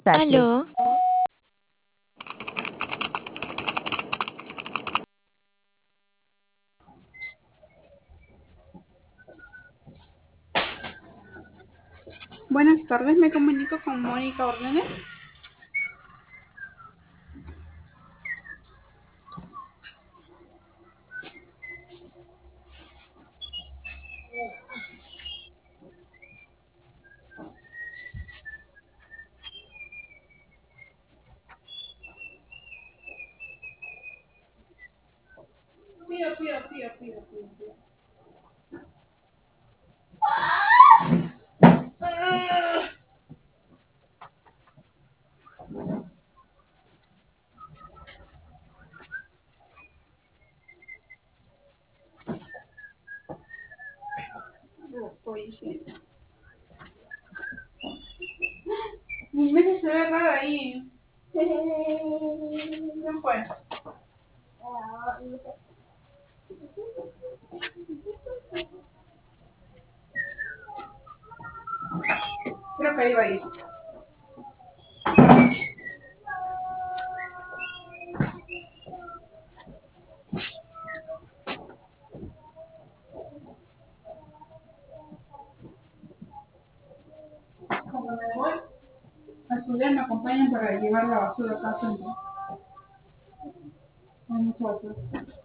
Aló, Buenas tardes, me comunico con Mónica Órdenes. Pido. Lo estoy diciendo. Mi mente se ve rara ahí. ¿Qué fue? Creo que ahí va a ir. Cuando me voy, a estudiar me acompañan para llevar la basura a casa. Hay mucha basura.